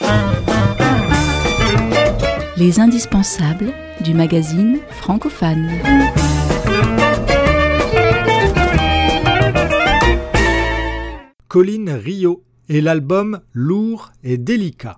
Les indispensables du magazine Francophone. Colline Rio et l'album Lourd et délicat.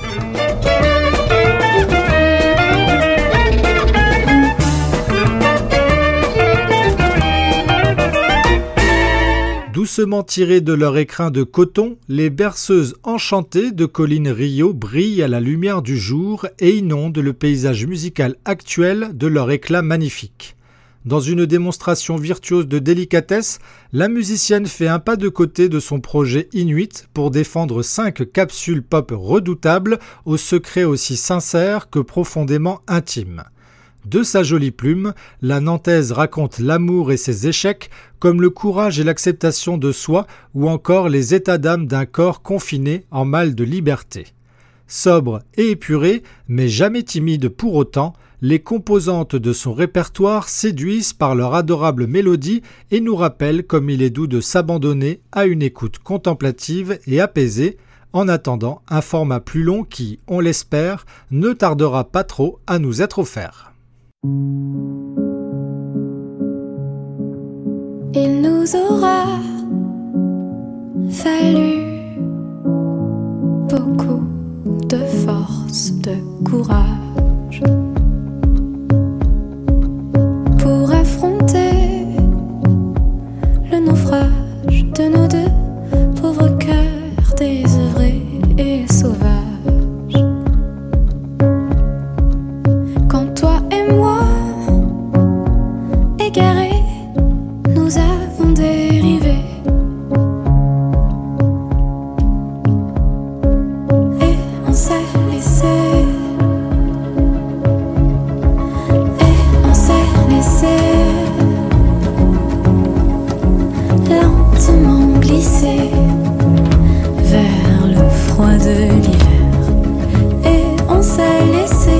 Doucement tirées de leur écrin de coton, les berceuses enchantées de Colline Rio brillent à la lumière du jour et inondent le paysage musical actuel de leur éclat magnifique. Dans une démonstration virtuose de délicatesse, la musicienne fait un pas de côté de son projet Inuit pour défendre 5 capsules pop redoutables aux secrets aussi sincères que profondément intimes. De sa jolie plume, la Nantaise raconte l'amour et ses échecs, comme le courage et l'acceptation de soi ou encore les états d'âme d'un corps confiné en mal de liberté. Sobre et épurée, mais jamais timide pour autant, les composantes de son répertoire séduisent par leur adorable mélodie et nous rappellent comme il est doux de s'abandonner à une écoute contemplative et apaisée, en attendant un format plus long qui, on l'espère, ne tardera pas trop à nous être offert. Il nous aura fallu beaucoup de force, de courage pour affronter le naufrage de nos deux pauvres cœurs désœuvrés et sauvages. Quand toi et moi, égarés, nous avons dérivé et on s'est laissé, lentement glisser vers le froid de l'hiver et on s'est laissé.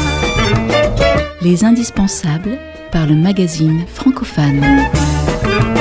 Les indispensables par le magazine Francophone.